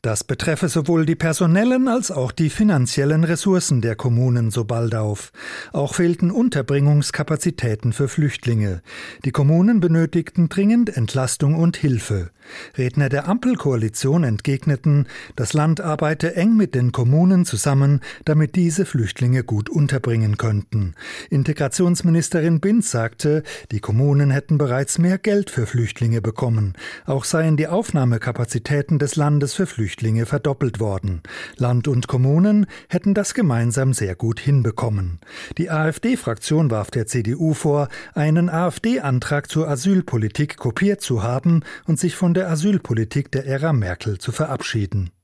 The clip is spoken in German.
Das betreffe sowohl die personellen als auch die finanziellen Ressourcen der Kommunen, so Baldauf. Auch fehlten Unterbringungskapazitäten für Flüchtlinge. Die Kommunen benötigten dringend Entlastung und Hilfe. Redner der Ampelkoalition entgegneten, das Land arbeite eng mit den Kommunen zusammen, damit diese Flüchtlinge gut unterbringen könnten. Integrationsministerin Binz sagte, die Kommunen hätten bereits mehr Geld für Flüchtlinge bekommen. Auch seien die Aufnahmekapazitäten des Landes für Flüchtlinge verdoppelt worden. Land und Kommunen hätten das gemeinsam sehr gut hinbekommen. Die AfD-Fraktion warf der CDU vor, einen AfD-Antrag zur Asylpolitik kopiert zu haben und sich von der Asylpolitik der Ära Merkel zu verabschieden.